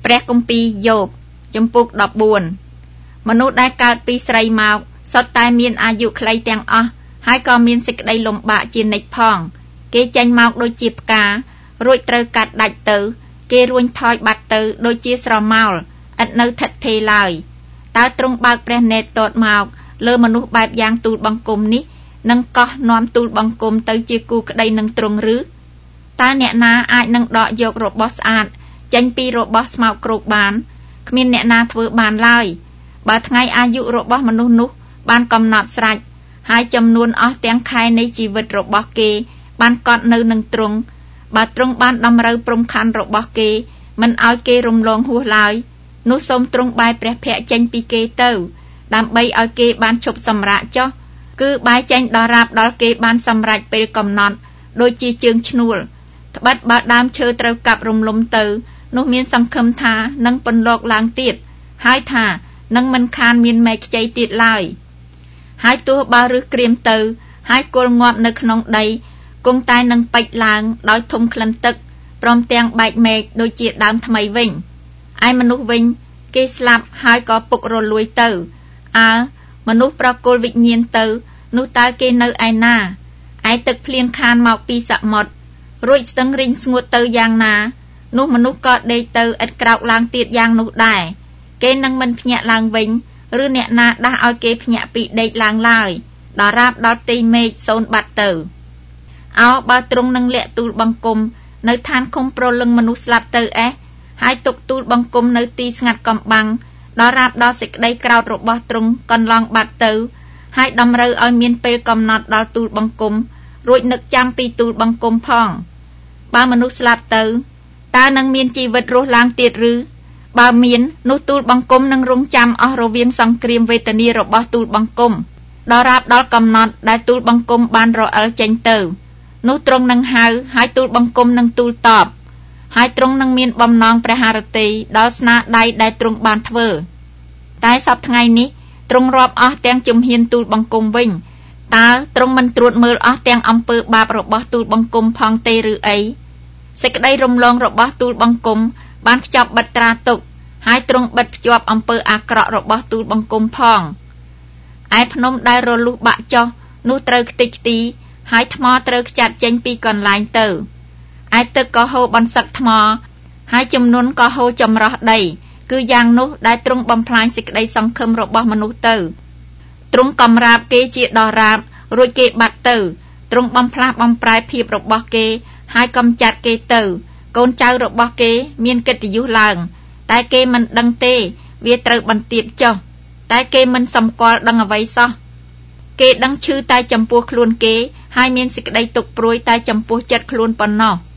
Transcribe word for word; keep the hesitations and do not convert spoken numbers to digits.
ព្រះគម្ពីរយោបជំពូកដប់បួនមនុស្សដែលកើតពីស្រីមកសុទ្ធតែមានអាយុខ្លីទាំងអស់ហើយក៏មានសេចក្តីលំបាកជានិច្ចផងគេចេញមកដូចជាផ្ការួចត្រូវកាត់ដាច់ទៅគេរួញថយបាត់ទៅដូចជាស្រមោលឥតនៅថិតថេរឡើយតើទ្រង់បើកព្រះនេត្រទតមកលើមនុស្សបែបយ៉ាងទូលបង្គំនេះនឹងកោះនាំទូលបង្គំទៅជាគូក្តីនឹងទ្រង់ឬតើអ្នកណាអាចនឹងដកយករបស់ស្អាតចេញពីរបស់ស្មោកគ្រោកបានគ្មានអ្នកណាធ្វើបានឡើយបើថ្ងៃអាយុរបស់មនុស្សនោះបានកំណត់ស្រេចហើយចំនួនអស់ទាំងខែនៃជីវិតរបស់គេបានកត់នៅនឹងទ្រង់បើទ្រង់បានតម្រូវព្រំខណ្ឌរបស់គេមិនឲ្យគេរំលងហួសឡើយនោះសូមទ្រង់បែរព្រះភ័ក្ត្រចេញពីគេទៅដើម្បីឲ្យគេបានឈប់សម្រាកចុះគឺបែរចេញដល់រាបដល់គេបានសម្រេចពេលកំណត់ដូចជាជើងឈ្នួលត្បិតបើដើមឈើត្រូវកាប់រំលំទៅនោះមានសង្ឃឹមថានឹងពន្លកឡើងទៀតហើយថានឹងមិនខានមានមែកខ្ចីទៀតឡើយហើយទោះបើរឹសក្រៀមទៅហើយគល់ងាប់នៅក្នុងដីគង់តែនឹងពេចឡើងដោយធំក្លិនទឹកព្រមទាំងបែកមែកដូចជាដើមថ្មីវិញឯមនុស្សវិញគេស្លាប់ហើយក៏ពុករលួយទៅអើមនុស្សប្រគល់វិញ្ញាណទៅនោះតើគេនៅឯណាឯទឹកភ្លៀងខានមកពីសមុទ្ររួចស្ទឹងរីងស្ងួតទៅយ៉ាងណានោះមនុស្សក៏ដេកទៅឥតក្រោកឡើងទៀតយ៉ាងនោះដែរគេនឹងមិនភ្ញាក់ឡើងវិញឬអ្នកណាដាស់ឲ្យគេភ្ញាក់ពីដេកឡើងឡើយដល់រាបដល់ផ្ទៃមេឃសូន្យបាត់ទៅអោបើទ្រង់នឹងលាក់ទូលបង្គំនៅឋានឃុំប្រលឹងមនុស្សស្លាប់ទៅអេះហើយទុកទូលបង្គំនៅទីស្ងាត់កំបាំងដល់រាបដល់សេចក្តីក្រោធរបស់ទ្រង់កន្លងបាត់ទៅហើយតម្រូវឲ្យមានពេលកំណត់ដល់ទូលបង្គំរួចនឹកចាំពីទូលបង្គំផងបើមនុស្សស្លាប់ទៅតើនឹងមានជីវិតរស់ឡើងទៀតឬបើមាននោះទូលបង្គំនឹងរងចាំអស់រវាងសង្គ្រាមវេទនារបស់ទូលបង្គំដល់រាបដល់កំណត់ដែលទូលបង្គំបានរអិលចេញទៅនោះទ្រង់នឹងហៅហើយទូលបង្គំនឹងទូលតបហើយទ្រង់នឹងមានបំណងព្រះハរតីដល់ស្នាដៃដែលទ្រង់បានធ្វើតែសពថ្ងៃនេះទ្រង់រាប់អស់ទាំងជំហានទូលបង្គំវិញតើទ្រង់មិនត្រួតមើលអស់ទាំងអំពើបាបរបស់ទូលបង្គំផងទេឬអីសេចក្តីរំលងរបស់ទូលបង្គំបានខ្ចប់បិទត្រាទុកហើយទ្រង់បិទភ្ជាប់អំពើអាក្រក់របស់ទូលបង្គំផងឯភ្នំដែលរលុះបាក់ចុះនោះត្រូវខ្ទេចខ្ទីហើយថ្មត្រូវខ្ចាត់ចេញពីកន្លែងទៅឯទឹកក៏ហូរបន្សឹកថ្មហើយជំនន់ក៏ហូរចម្រោះដីគឺយ៉ាងនោះដែលទ្រង់បំផ្លាញសេចក្តីសង្ឃឹមរបស់មនុស្សទៅទ្រង់កំរាបគេជាដល់រាបរួចគេបាត់ទៅទ្រង់បំផ្លាស់បំប្រែភាពរបស់គេហើយកំចាត់គេទៅកូនចៅរបស់គេមានកិត្តិយសឡើងតែគេមិនដឹងទេវាត្រូវបន្ទាបចុះតែគេមិនសម្គាល់ដឹងអ្វីសោះគេដឹងឈឺតែចំពោះខ្លួនគេហើយមានសេចក្តីទុក្ខព្រួយតែចំពោះចិត្តខ្លួនប៉ុណ្ណោះ